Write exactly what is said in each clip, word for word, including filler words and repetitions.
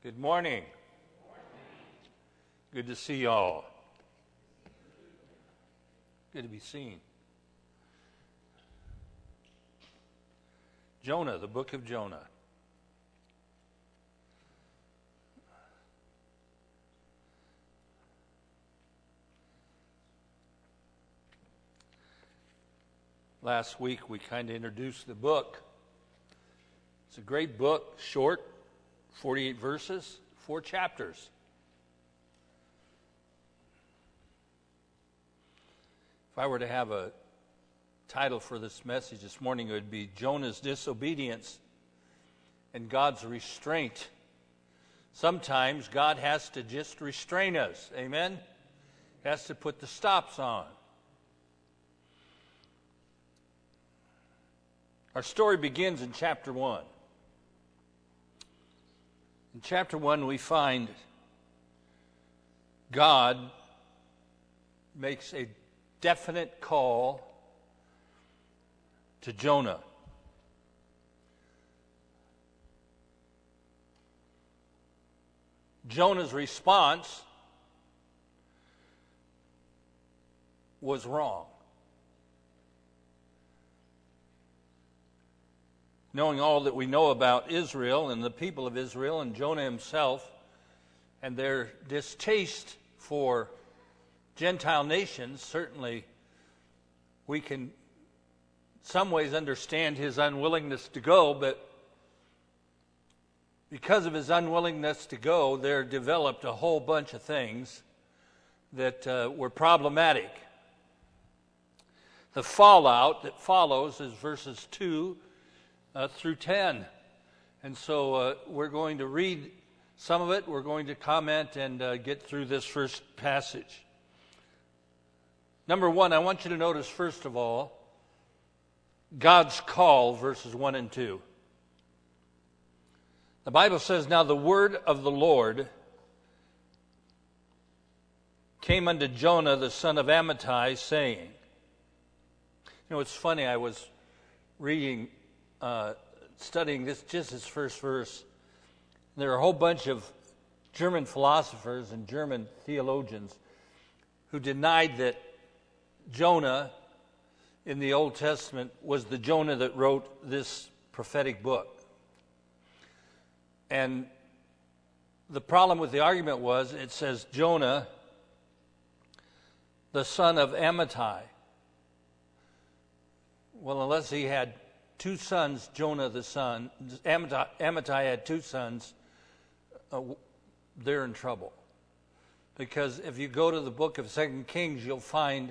Good morning. Good to see y'all. Good to be seen. Jonah, the book of Jonah. Last week we kind of introduced the book. It's a great book, short, forty-eight verses, four chapters. If I were to have a title for this message this morning, it would be Jonah's Disobedience and God's Restraint. Sometimes God has to just restrain us. Amen? He has to put the stops on. Our story begins in chapter one. In chapter one, we find God makes a definite call to Jonah. Jonah's response was wrong. Knowing all that we know about Israel and the people of Israel and Jonah himself and their distaste for Gentile nations, certainly we can in some ways understand his unwillingness to go, but because of his unwillingness to go, there developed a whole bunch of things that uh, were problematic. The fallout that follows is verses two Uh, through ten. And so uh, we're going to read some of it. We're going to comment and uh, get through this first passage. Number one, I want you to notice, first of all, God's call, verses one and two. The Bible says, "Now the word of the Lord came unto Jonah the son of Amittai, saying," you know, it's funny, I was reading Uh, studying this, just this first verse. There are a whole bunch of German philosophers and German theologians who denied that Jonah in the Old Testament was the Jonah that wrote this prophetic book. And the problem with the argument was, it says Jonah, the son of Amittai. Well, unless he had two sons, Jonah the son, Amittai, Amittai had two sons, uh, they're in trouble. Because if you go to the book of Second Kings, you'll find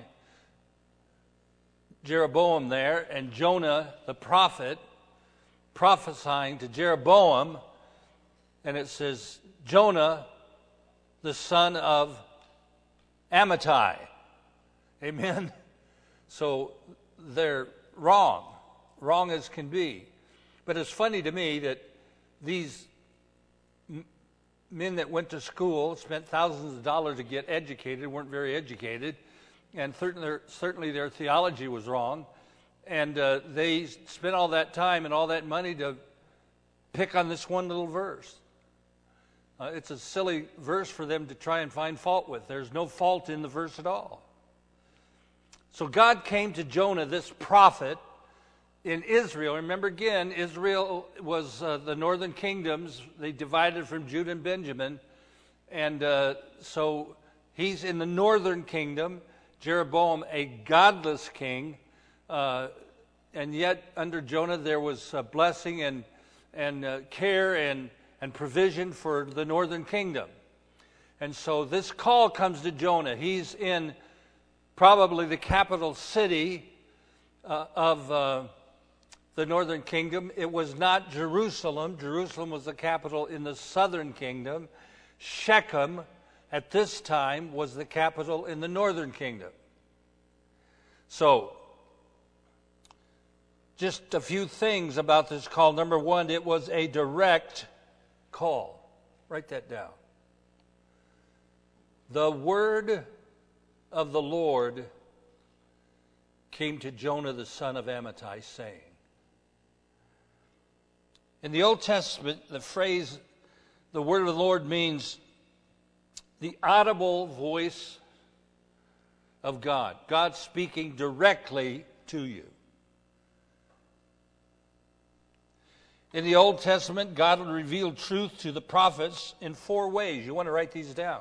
Jeroboam there, and Jonah the prophet prophesying to Jeroboam, and it says, Jonah the son of Amittai. Amen? So they're wrong. Wrong as can be. But it's funny to me that these m- men that went to school, spent thousands of dollars to get educated, weren't very educated, and certainly, certainly their theology was wrong, and uh, they spent all that time and all that money to pick on this one little verse. Uh, it's a silly verse for them to try and find fault with. There's no fault in the verse at all. So God came to Jonah, this prophet, in Israel. Remember again, Israel was uh, the northern kingdoms. They divided from Judah and Benjamin. And uh, so he's in the northern kingdom. Jeroboam, a godless king. Uh, and yet under Jonah there was uh, blessing and, and uh, care and, and provision for the northern kingdom. And so this call comes to Jonah. He's in probably the capital city uh, of Uh, the northern kingdom. It was not Jerusalem. Jerusalem was the capital in the southern kingdom. Shechem, at this time, was the capital in the northern kingdom. So, just a few things about this call. Number one, it was a direct call. Write that down. The word of the Lord came to Jonah the son of Amittai, saying. In the Old Testament, the phrase The word of the Lord means the audible voice of God. God speaking directly to you. In the Old Testament, God would reveal truth to the prophets in four ways. You want to write these down.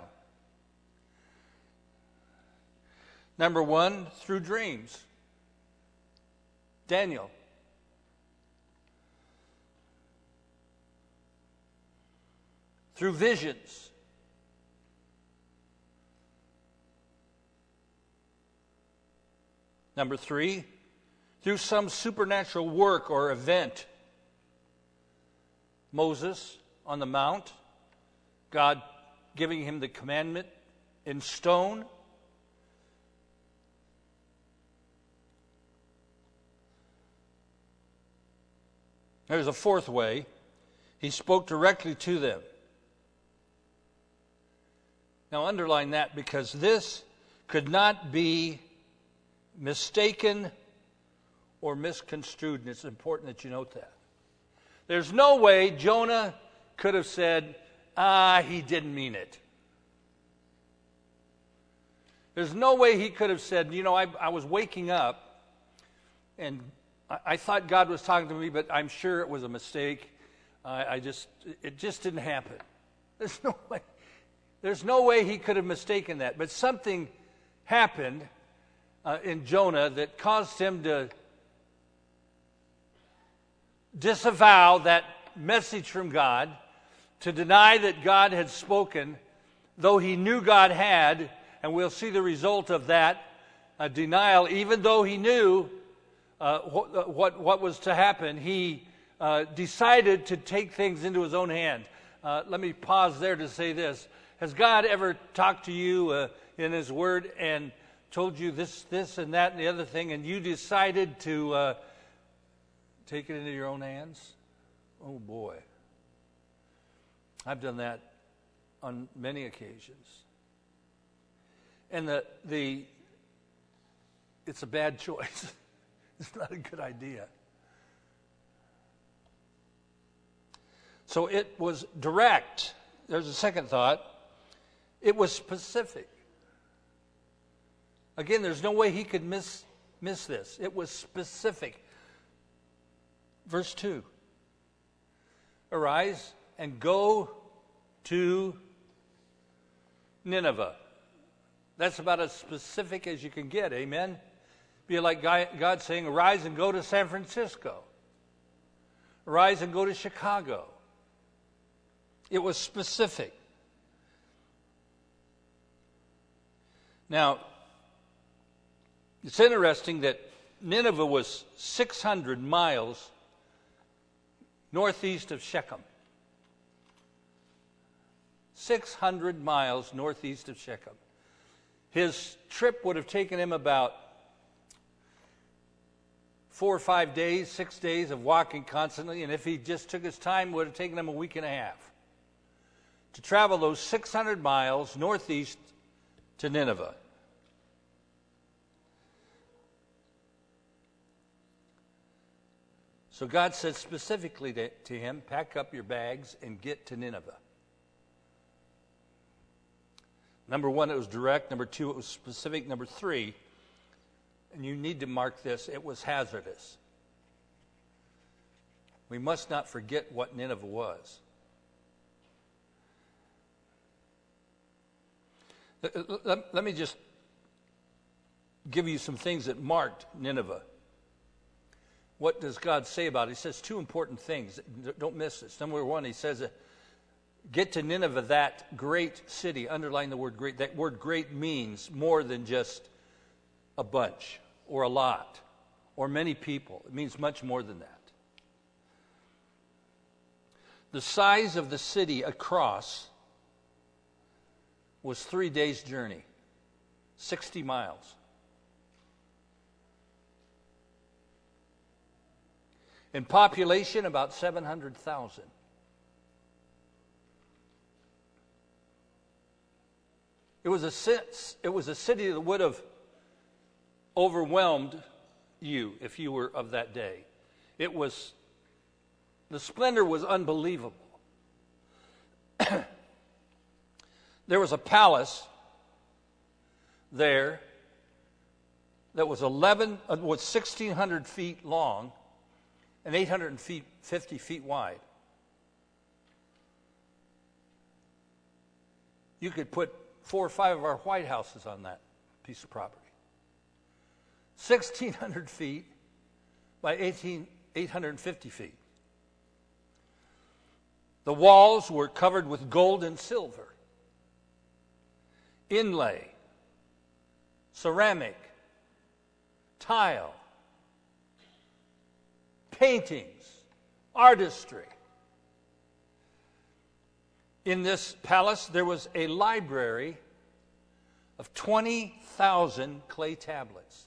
Number one, through dreams. Daniel. Through visions. Number three, through some supernatural work or event. Moses on the mount, God giving him the commandment in stone. There's a fourth way. He spoke directly to them. Now underline that, because this could not be mistaken or misconstrued, and it's important that you note that. There's no way Jonah could have said, ah, he didn't mean it. There's no way he could have said, you know, I, I was waking up and I, I thought God was talking to me, but I'm sure it was a mistake. I, I just, it just didn't happen. There's no way. There's no way he could have mistaken that. But something happened uh, in Jonah that caused him to disavow that message from God, to deny that God had spoken, though he knew God had, and we'll see the result of that uh, denial. Even though he knew uh, what, what, what was to happen, he uh, decided to take things into his own hand. Uh, let me pause there to say this. Has God ever talked to you uh, in his word and told you this, this, and that, and the other thing, and you decided to uh, take it into your own hands? Oh boy. I've done that on many occasions. And the the it's a bad choice. It's not a good idea. So it was direct. There's a second thought. It was specific. Again, there's no way he could miss miss this. It was specific. Verse two. Arise and go to Nineveh. That's about as specific as you can get, amen? Be like God saying, arise and go to San Francisco. Arise and go to Chicago. It was specific. Now, it's interesting that Nineveh was six hundred miles northeast of Shechem. six hundred miles northeast of Shechem. His trip would have taken him about four or five days, six days of walking constantly, and if he just took his time, it would have taken him a week and a half to travel those six hundred miles northeast to Nineveh. So God said specifically to, to him, pack up your bags and get to Nineveh. Number one, it was direct. Number two, it was specific. Number three, and you need to mark this, it was hazardous. We must not forget what Nineveh was. Let, let, let me just give you some things that marked Nineveh. What does God say about it? He says two important things. Don't miss this. Number one, he says, get to Nineveh, that great city. Underline the word great. That word great means more than just a bunch or a lot or many people. It means much more than that. The size of the city across was three days' journey, sixty miles. In population, about seven hundred thousand. It was a it was a city that would have overwhelmed you if you were of that day. It was, the splendor was unbelievable. There was a palace there that was eleven uh, was sixteen hundred feet long and eight hundred fifty feet wide. You could put four or five of our White Houses on that piece of property. sixteen hundred feet by eighteen, eight hundred fifty feet. The walls were covered with gold and silver, inlay, ceramic, tile, paintings, artistry. In this palace, there was a library of twenty thousand clay tablets.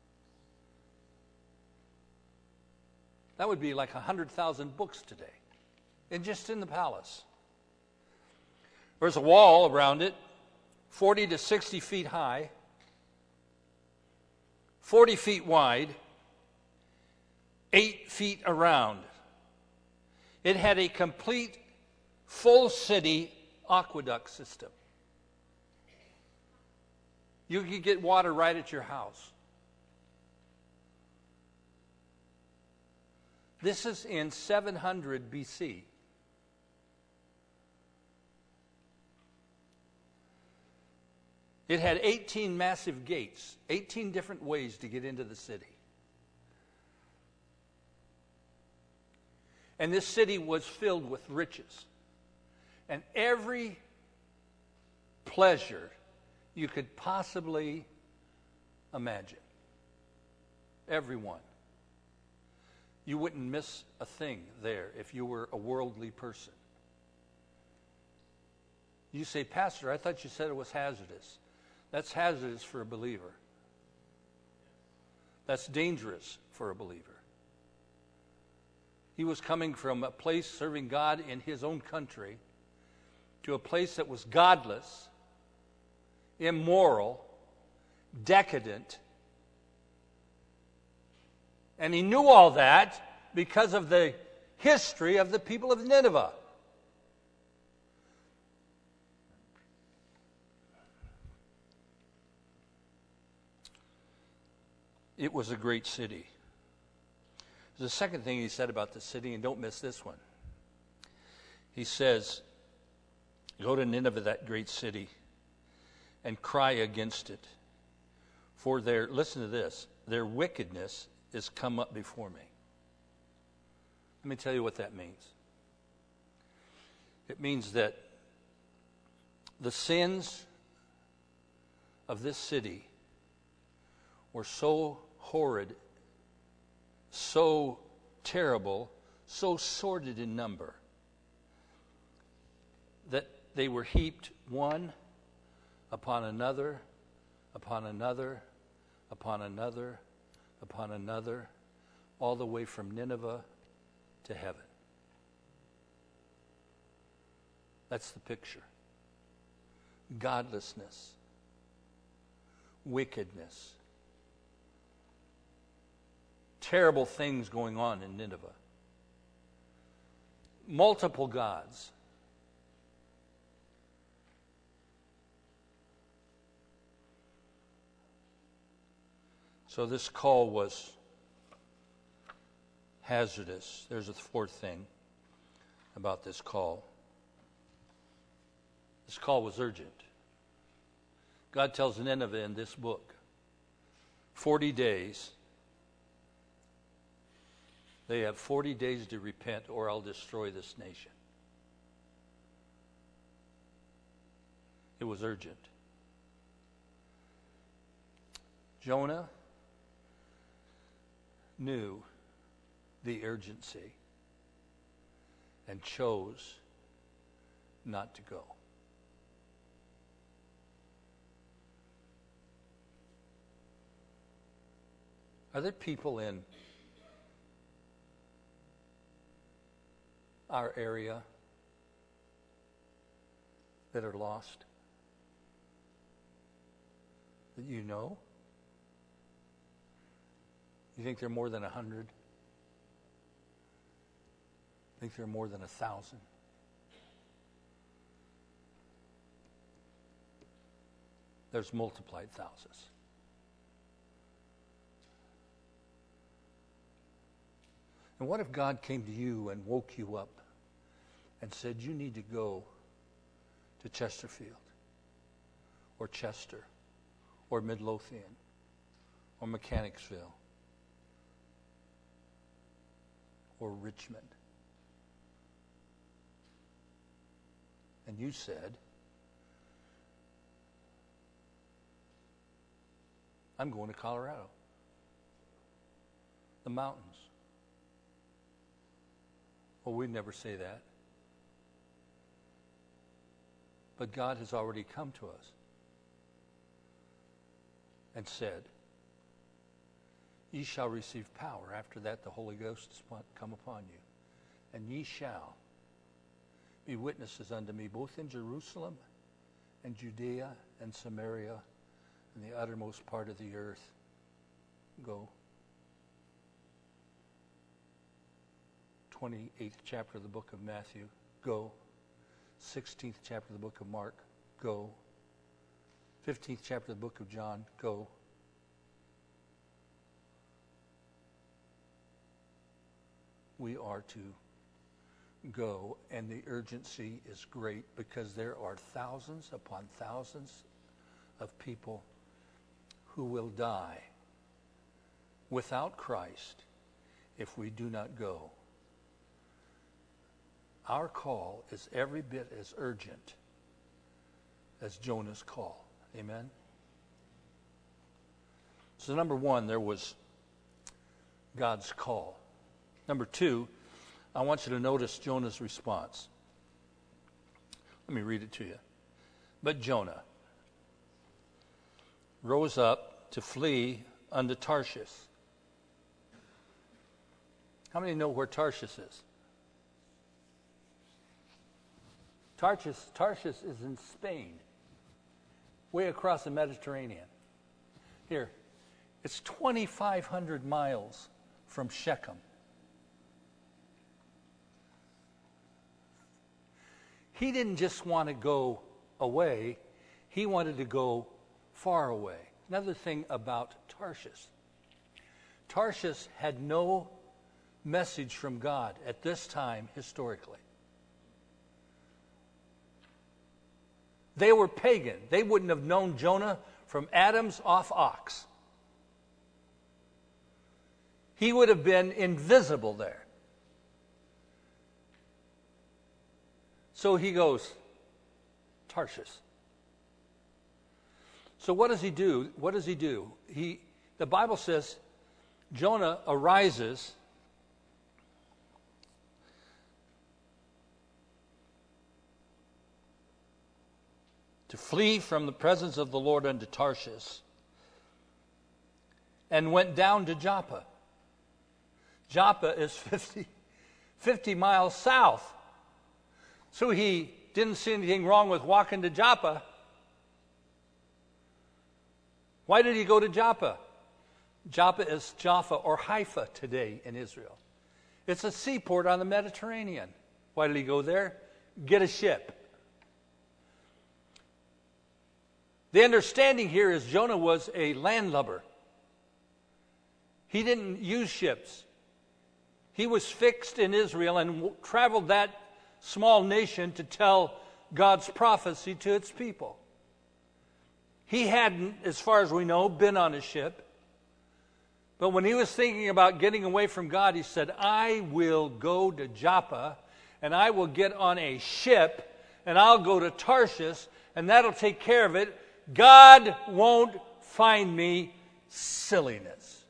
That would be like one hundred thousand books today, and just in the palace. There's a wall around it, forty to sixty feet high, forty feet wide, eight feet around. It had a complete full city aqueduct system. You could get water right at your house. This is in seven hundred B C. It had eighteen massive gates, eighteen different ways to get into the city. And this city was filled with riches. And every pleasure you could possibly imagine. Every one. You wouldn't miss a thing there if you were a worldly person. You say, Pastor, I thought you said it was hazardous. That's hazardous for a believer. That's dangerous for a believer. He was coming from a place serving God in his own country to a place that was godless, immoral, decadent. And he knew all that because of the history of the people of Nineveh. It was a great city. The second thing he said about the city, and don't miss this one. He says, go to Nineveh, that great city, and cry against it. For their, listen to this, their wickedness is come up before me. Let me tell you what that means. It means that the sins of this city were so horrid, so terrible, so sordid in number, that they were heaped one upon another, upon another, upon another, upon another, all the way from Nineveh to heaven. That's the picture. Godlessness, wickedness, terrible things going on in Nineveh. Multiple gods. So this call was hazardous. There's a fourth thing about this call. This call was urgent. God tells Nineveh in this book, forty days. They have forty days to repent or I'll destroy this nation. It was urgent. Jonah knew the urgency and chose not to go. Are there people in our area that are lost? That you know? You think there are more than a hundred? Think there are more than a thousand? there's multiplied thousands. And what if God came to you and woke you up and said, you need to go to Chesterfield or Chester or Midlothian or Mechanicsville or Richmond? And you said, I'm going to Colorado, the mountains. Well, we'd never say that. But God has already come to us and said, ye shall receive power. After that, the Holy Ghost is come upon you. And ye shall be witnesses unto me, both in Jerusalem and Judea and Samaria and the uttermost part of the earth. Go. twenty-eighth chapter of the book of Matthew. Go. sixteenth chapter of the book of Mark. Go. fifteenth chapter of the book of John. Go. We are to go, and the urgency is great because there are thousands upon thousands of people who will die without Christ if we do not go. Our call is every bit as urgent as Jonah's call. Amen? So number one, there was God's call. Number two, I want you to notice Jonah's response. Let me read it to you. But Jonah rose up to flee unto Tarshish. How many know where Tarshish is? Tarshish, Tarshish is in Spain, way across the Mediterranean. Here, it's twenty-five hundred miles from Shechem. He didn't just want to go away, he wanted to go far away. Another thing about Tarshish. Tarshish had no message from God at this time historically. They were pagan. They wouldn't have known Jonah from Adam's off ox. He would have been invisible there. So he goes, Tarshish. So what does he do? What does he do? He, the Bible says, Jonah arises to flee from the presence of the Lord unto Tarshish, and went down to Joppa. Joppa is fifty, fifty miles south. So he didn't see anything wrong with walking to Joppa. Why did he go to Joppa? Joppa is Jaffa or Haifa today in Israel. It's a seaport on the Mediterranean. Why did he go there? Get a ship. The understanding here is Jonah was a landlubber. He didn't use ships. He was fixed in Israel and w- traveled that small nation to tell God's prophecy to its people. He hadn't, as far as we know, been on a ship. But when he was thinking about getting away from God, he said, I will go to Joppa, and I will get on a ship, and I'll go to Tarshish, and that'll take care of it. God won't find me. Silliness.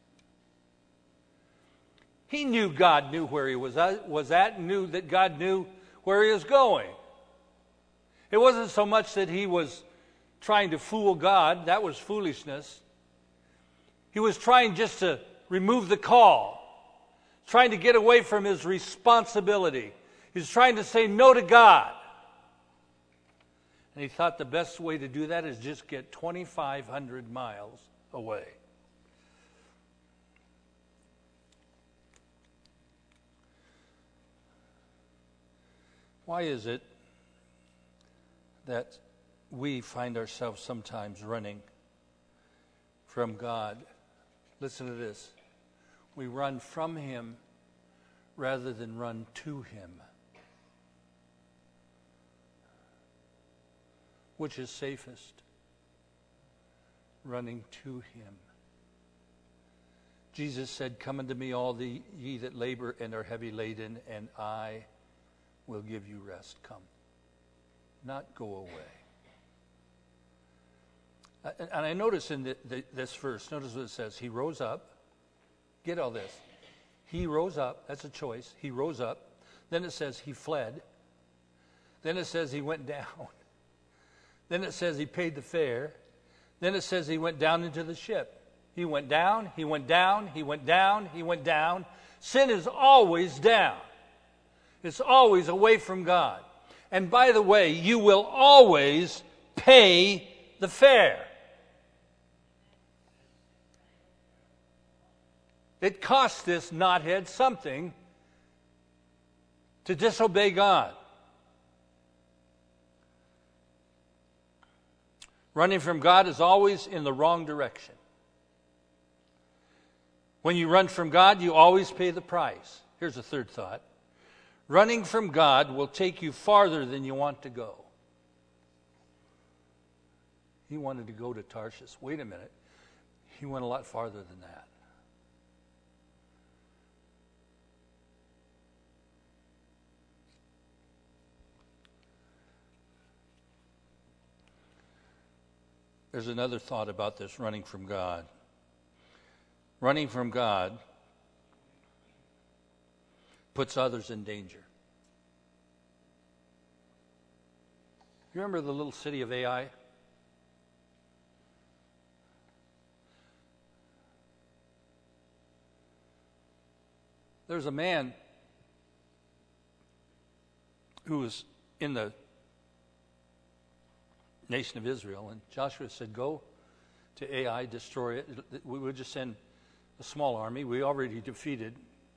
He knew God knew where he was at, was at, and knew that God knew where he was going. It wasn't so much that he was trying to fool God. That was foolishness. He was trying just to remove the call, trying to get away from his responsibility. He was trying to say no to God. And he thought the best way to do that is just get twenty-five hundred miles away. Why is it that we find ourselves sometimes running from God. Listen to this. We run from Him rather than run to Him. Which is safest? Running to Him. Jesus said, "Come unto me, all the, ye that labor and are heavy laden, and I will give you rest." Come. Not go away. And, and I notice in the, the, this verse, notice what it says. He rose up. Get all this. He rose up. That's a choice. He rose up. Then it says he fled. Then it says he went down. Then it says he paid the fare. Then it says he went down into the ship. He went down, he went down, he went down, he went down. Sin is always down. It's always away from God. And by the way, you will always pay the fare. It costs this knothead something to disobey God. Running from God is always in the wrong direction. When you run from God, you always pay the price. Here's a third thought. Running from God will take you farther than you want to go. He wanted to go to Tarshish. Wait a minute. He went a lot farther than that. There's another thought about this running from God. Running from God puts others in danger. You remember the little city of Ai? There's a man who was in the nation of Israel, and Joshua said, "Go to Ai, destroy it. We would just send a small army. We already defeated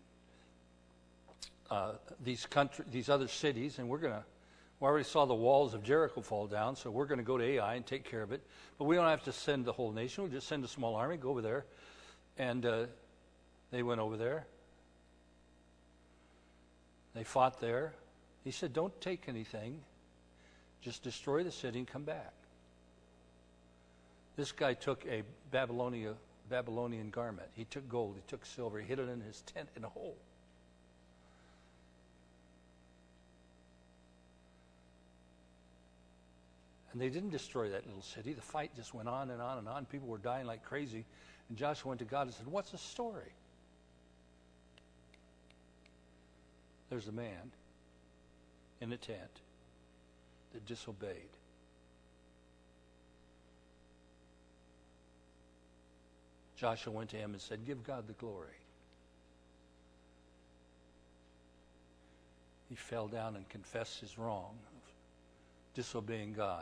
uh, these country, these other cities, and we're going to, we already saw the walls of Jericho fall down, so we're going to go to Ai and take care of it. But we don't have to send the whole nation. We'll just send a small army, go over there." And uh, they went over there. They fought there. He said, "Don't take anything. Just destroy the city and come back." This guy took a Babylonia, Babylonian garment. He took gold. He took silver. He hid it in his tent in a hole. And they didn't destroy that little city. The fight just went on and on and on. People were dying like crazy. And Joshua went to God and said, "What's the story?" There's a man in a tent that disobeyed. Joshua went to him and said, "Give God the glory." He fell down and confessed his wrong of disobeying God.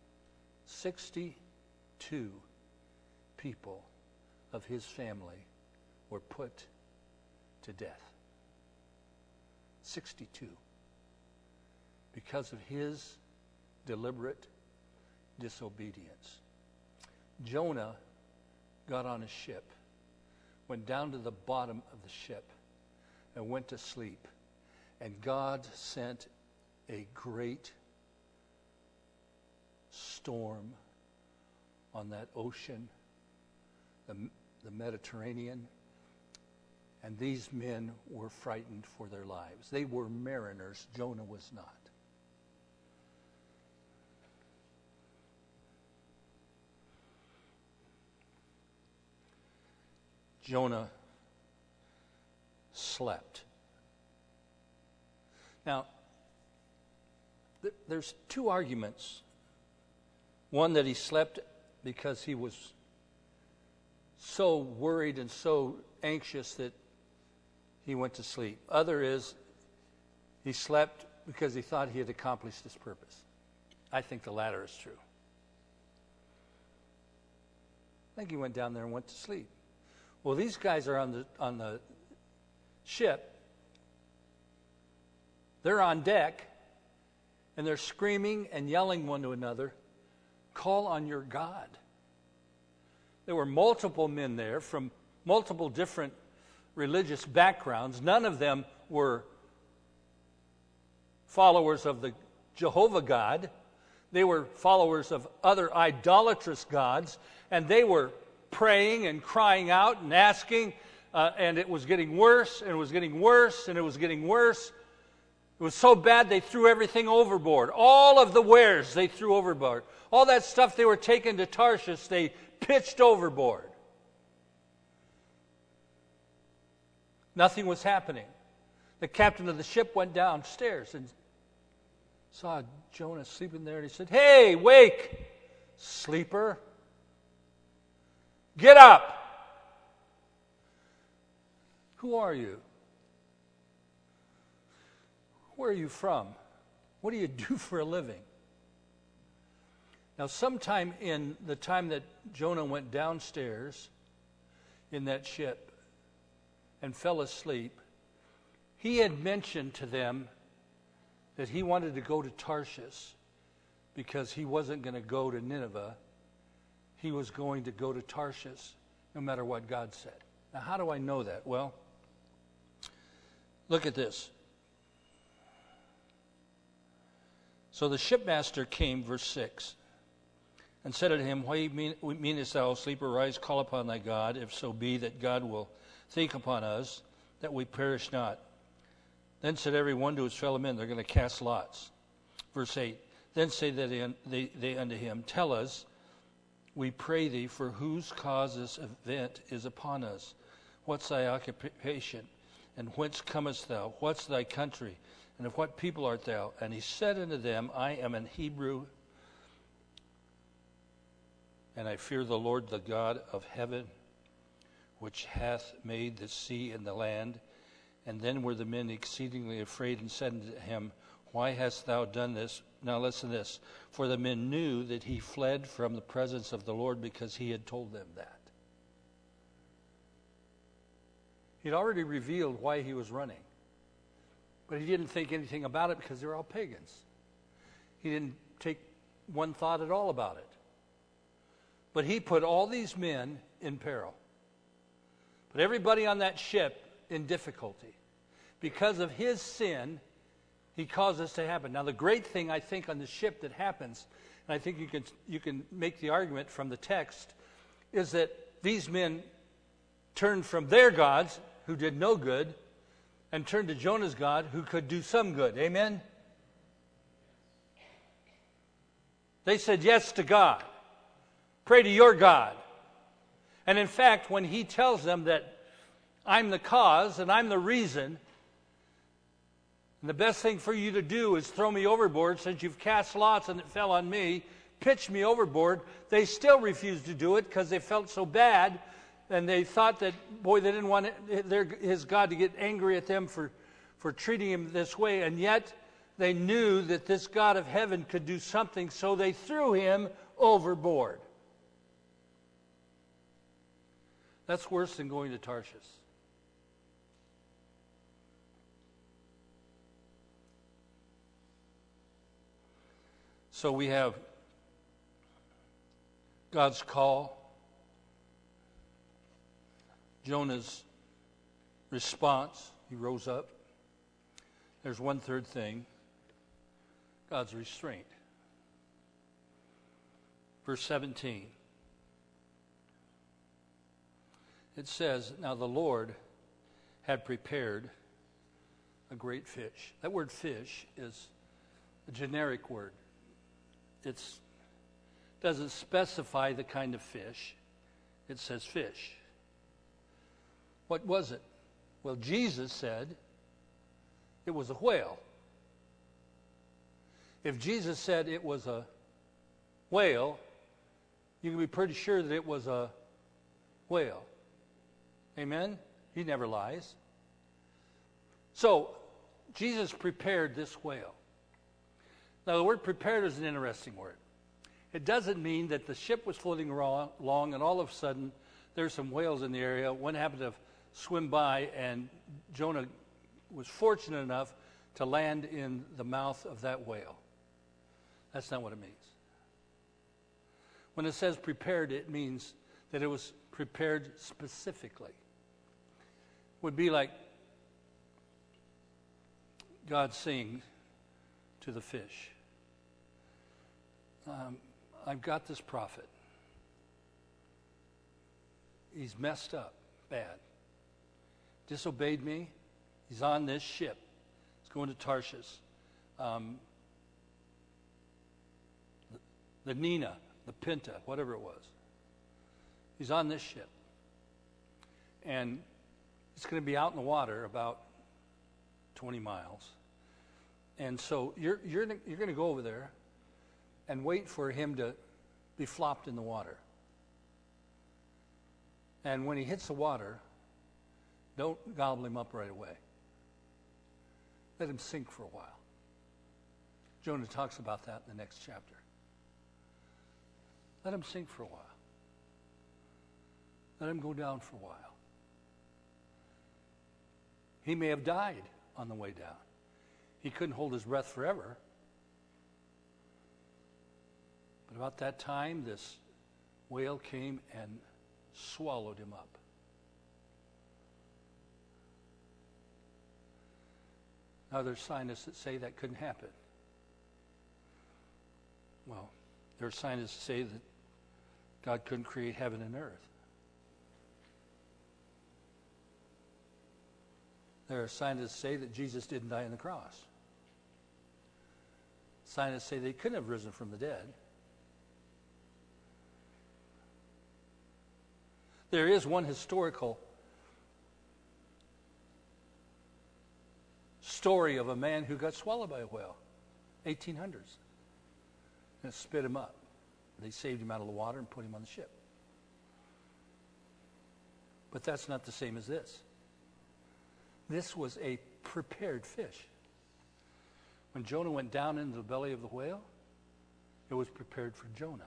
Sixty-two people of his family were put to death. Sixty-two. Because of his deliberate disobedience. Jonah got on a ship, went down to the bottom of the ship, and went to sleep. And God sent a great storm on that ocean, the, the Mediterranean, and these men were frightened for their lives. They were mariners. Jonah was not. Jonah slept. Now, th- there's two arguments. One, that he slept because he was so worried and so anxious that he went to sleep. Other is he slept because he thought he had accomplished his purpose. I think the latter is true. I think he went down there and went to sleep. Well, these guys are on the on the ship. They're on deck, and they're screaming and yelling one to another, Call on your God. There were multiple men there from multiple different religious backgrounds. None of them were followers of the Jehovah God. They were followers of other idolatrous gods, and they were praying and crying out and asking, uh, and it was getting worse, and it was getting worse, and it was getting worse. It was so bad they threw everything overboard. All of the wares they threw overboard. All that stuff they were taking to Tarshish, they pitched overboard. Nothing was happening. The captain of the ship went downstairs and saw Jonah sleeping there, and he said, "Hey, wake, sleeper. Get up. Who are you? Where are you from? What do you do for a living?" Now, sometime in the time that Jonah went downstairs in that ship and fell asleep, he had mentioned to them that he wanted to go to Tarshish because he wasn't going to go to Nineveh. He was going to go to Tarshish no matter what God said. Now, how do I know that? Well, look at this. So the shipmaster came, verse six, and said unto him, Why mean, meanest thou, sleeper, rise, call upon thy God, if so be that God will think upon us, that we perish not. Then said every one to his fellow men, they're going to cast lots. Verse eight, then say they, they, they unto him, Tell us, we pray thee, for whose cause this event is upon us. What's thy occupation? And whence comest thou? What's thy country? And of what people art thou? And he said unto them, I am an Hebrew, and I fear the Lord, the God of heaven, which hath made the sea and the land. And then were the men exceedingly afraid, and said unto him, Why hast thou done this? Now listen to this. For the men knew that he fled from the presence of the Lord, because he had told them that. He'd already revealed why he was running. But he didn't think anything about it because they were all pagans. He didn't take one thought at all about it. But he put all these men in peril. Put everybody on that ship in difficulty. Because of his sin, he caused this to happen. Now, the great thing, I think, on the ship that happens, and I think you can you can make the argument from the text, is that these men turned from their gods, who did no good, and turned to Jonah's God, who could do some good. Amen? They said yes to God. Pray to your God. And in fact, when he tells them that I'm the cause and I'm the reason, and the best thing for you to do is throw me overboard, since you've cast lots and it fell on me, pitch me overboard, they still refused to do it because they felt so bad, and they thought that, boy, they didn't want their, his God to get angry at them for, for treating him this way, and yet they knew that this God of heaven could do something, so they threw him overboard. That's worse than going to Tarshish. So we have God's call, Jonah's response, he rose up. There's one third thing, God's restraint. Verse seventeen. It says, Now the Lord had prepared a great fish. That word fish is a generic word. It doesn't specify the kind of fish. It says fish. What was it? Well, Jesus said it was a whale. If Jesus said it was a whale, you can be pretty sure that it was a whale. Amen? He never lies. So, Jesus prepared this whale. Now, the word prepared is an interesting word. It doesn't mean that the ship was floating along and all of a sudden there's some whales in the area. One happened to swim by, and Jonah was fortunate enough to land in the mouth of that whale. That's not what it means. When it says prepared, it means that it was prepared specifically. It would be like God saying to the fish, um, I've got this prophet. He's messed up bad. Disobeyed me. He's on this ship. He's going to Tarshish. Um, the, the Nina, the Pinta, whatever it was. He's on this ship. And it's going to be out in the water about twenty miles. And so you're you're you're going to go over there and wait for him to be flopped in the water. And when he hits the water, don't gobble him up right away. Let him sink for a while. Jonah talks about that in the next chapter. Let him sink for a while. Let him go down for a while. He may have died on the way down. He couldn't hold his breath forever. But about that time, this whale came and swallowed him up. Now, there's scientists that say that couldn't happen. Well, there are scientists that say that God couldn't create heaven and earth. There are scientists that say that Jesus didn't die on the cross. Scientists say they couldn't have risen from the dead. There is one historical story of a man who got swallowed by a whale, eighteen hundreds. And it spit him up. They saved him out of the water and put him on the ship. But that's not the same as this. This was a prepared fish. When Jonah went down into the belly of the whale, it was prepared for Jonah.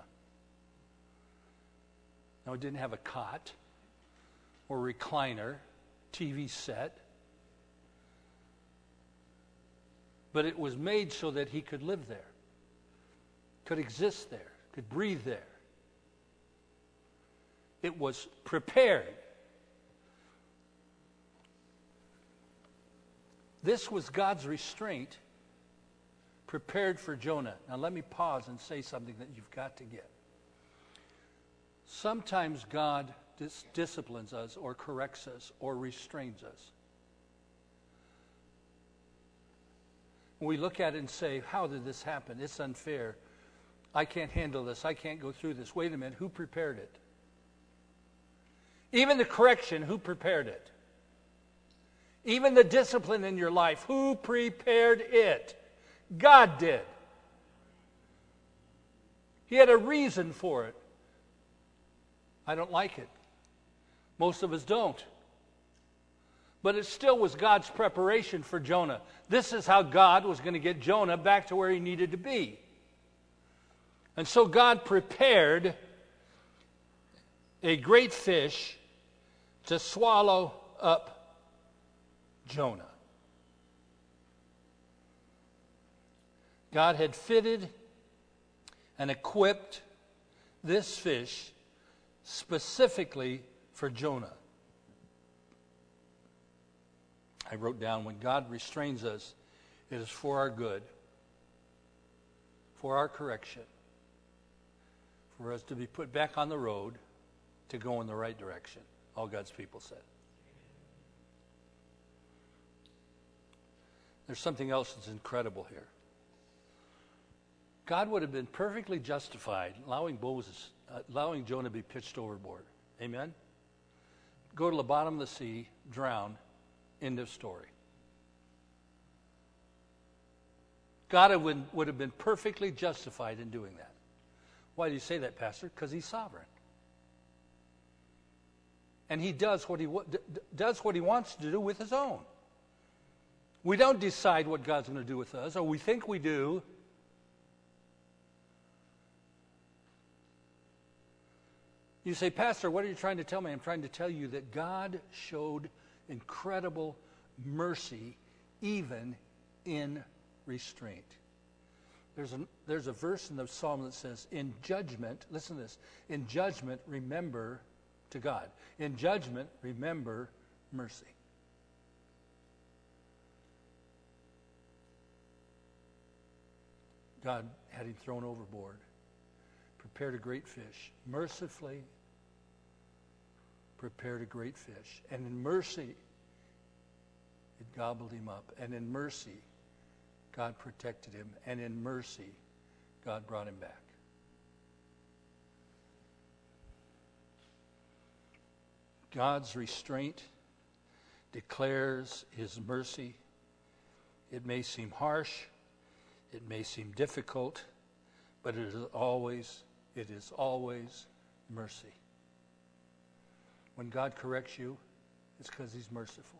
Now, it didn't have a cot or recliner, T V set, but it was made so that he could live there, could exist there, could breathe there. It was prepared. This was God's restraint prepared for Jonah. Now let me pause and say something that you've got to get. Sometimes God dis- disciplines us or corrects us or restrains us. We look at it and say, how did this happen? It's unfair. I can't handle this. I can't go through this. Wait a minute, who prepared it? Even the correction, who prepared it? Even the discipline in your life, who prepared it? God did. He had a reason for it. I don't like it. Most of us don't. But it still was God's preparation for Jonah. This is how God was going to get Jonah back to where he needed to be. And so God prepared a great fish to swallow up Jonah. God had fitted and equipped this fish specifically for Jonah. I wrote down, when God restrains us, it is for our good, for our correction, for us to be put back on the road to go in the right direction. All God's people said. There's something else that's incredible here. God would have been perfectly justified allowing Moses, uh, allowing Jonah to be pitched overboard. Amen? Go to the bottom of the sea, drown, end of story. God would, would have been perfectly justified in doing that. Why do you say that, Pastor? Because he's sovereign. And he does what he d- does what he wants to do with his own. We don't decide what God's going to do with us, or we think we do. You say, Pastor, what are you trying to tell me? I'm trying to tell you that God showed incredible mercy even in restraint. There's a, there's a verse in the psalm that says, in judgment, listen to this, in judgment, remember to God. In judgment, remember mercy. God had him thrown overboard, prepared a great fish, mercifully prepared a great fish, and in mercy, it gobbled him up, and in mercy, God protected him, and in mercy, God brought him back. God's restraint declares his mercy. It may seem harsh, it may seem difficult, but it is always, it is always mercy. When God corrects you, it's because he's merciful.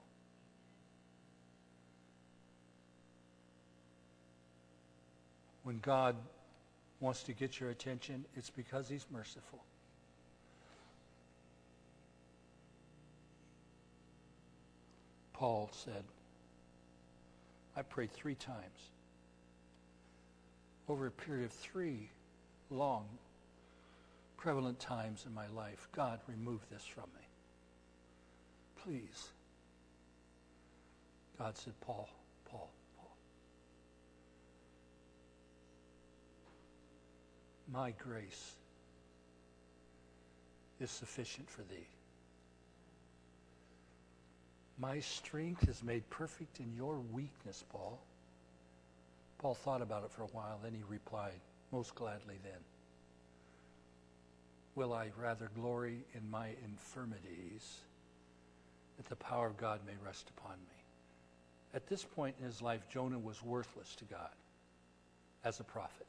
When God wants to get your attention, it's because he's merciful. Paul said, I prayed three times. Over a period of three long, prevalent times in my life, God, remove this from me. Please. God said, Paul, Paul, Paul. My grace is sufficient for thee. My strength is made perfect in your weakness, Paul. Paul thought about it for a while, then he replied, most gladly then. Will I rather glory in my infirmities, that the power of God may rest upon me. At this point in his life, Jonah was worthless to God as a prophet.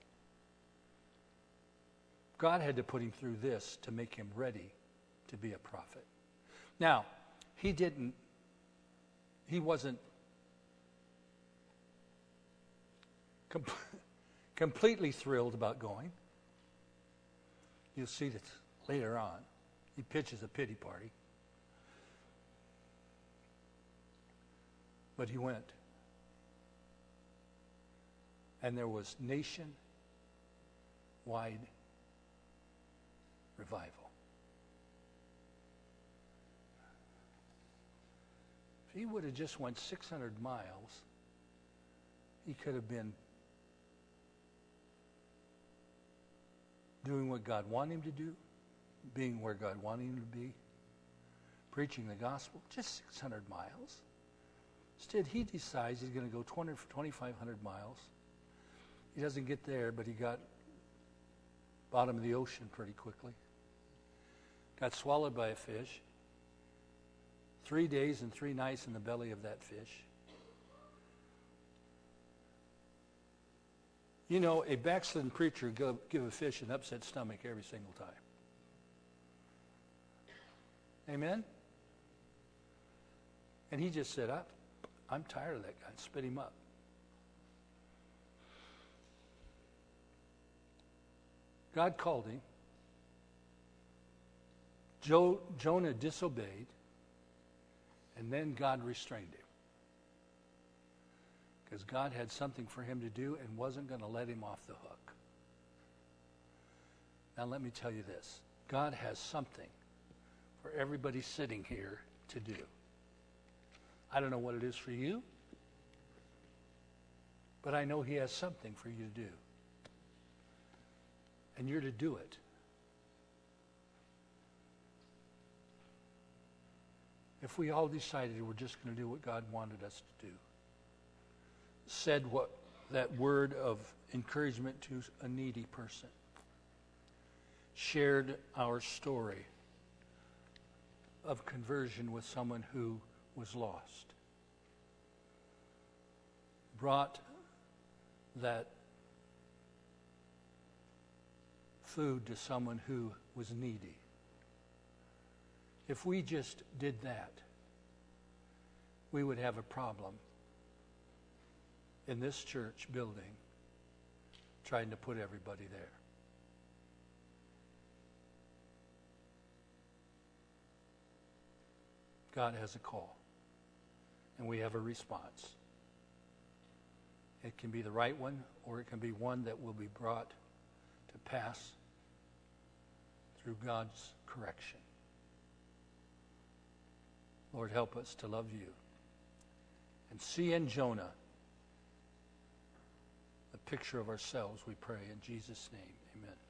God had to put him through this to make him ready to be a prophet. Now, he didn't, he wasn't com- completely thrilled about going. You'll see that later on. He pitches a pity party. But he went. And there was nationwide revival. If he would have just went six hundred miles, he could have been doing what God wanted him to do, being where God wanted him to be, preaching the gospel, just six hundred miles. Instead, he decides he's going to go twenty-five hundred miles. He doesn't get there, but he got bottom of the ocean pretty quickly. Got swallowed by a fish. Three days and three nights in the belly of that fish. You know, a backslidden preacher give, give a fish an upset stomach every single time. Amen? And he just said, I, I'm tired of that guy. Spit him up. God called him. Jo- Jonah disobeyed. And then God restrained him. Because God had something for him to do and wasn't going to let him off the hook. Now let me tell you this. God has something for everybody sitting here to do. I don't know what it is for you, but I know he has something for you to do. And you're to do it. If we all decided we're just going to do what God wanted us to do, said what that word of encouragement to a needy person, shared our story of conversion with someone who was lost, brought that food to someone who was needy. If we just did that, we would have a problem in this church building trying to put everybody there. God has a call, and we have a response. It can be the right one, or it can be one that will be brought to pass through God's correction. Lord, help us to love you and see in Jonah the picture of ourselves, we pray in Jesus' name. Amen.